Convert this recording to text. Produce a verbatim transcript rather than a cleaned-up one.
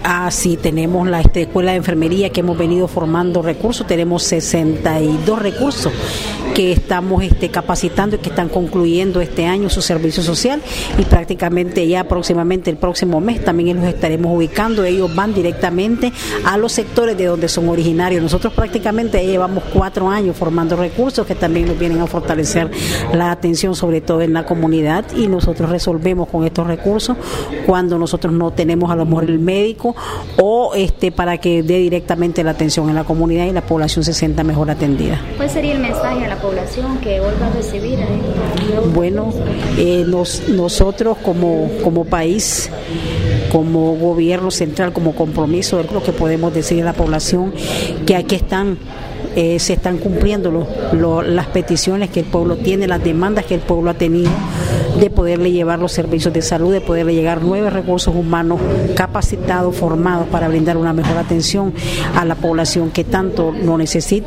Ah, sí, tenemos la este, escuela de enfermería que hemos venido formando recursos, tenemos sesenta y dos recursos que estamos este, capacitando y que están concluyendo este año su servicio social, y prácticamente ya próximamente el próximo mes también los estaremos ubicando. Ellos van directamente a los sectores de donde son originarios. Nosotros prácticamente ya llevamos cuatro años formando recursos que también nos vienen a fortalecer la atención, sobre todo en la comunidad, y nosotros resolvemos con estos recursos cuando nosotros no tenemos a lo mejor el médico o este para que dé directamente la atención en la comunidad y la población se sienta mejor atendida. ¿Cuál sería el mensaje a la población que vuelva a recibir? Bueno, eh, nos, nosotros como, como país, como gobierno central, como compromiso, es lo que podemos decir a la población, que aquí están Eh, se están cumpliendo lo, lo, las peticiones que el pueblo tiene, las demandas que el pueblo ha tenido, de poderle llevar los servicios de salud, de poderle llegar nuevos recursos humanos capacitados, formados para brindar una mejor atención a la población que tanto lo necesita.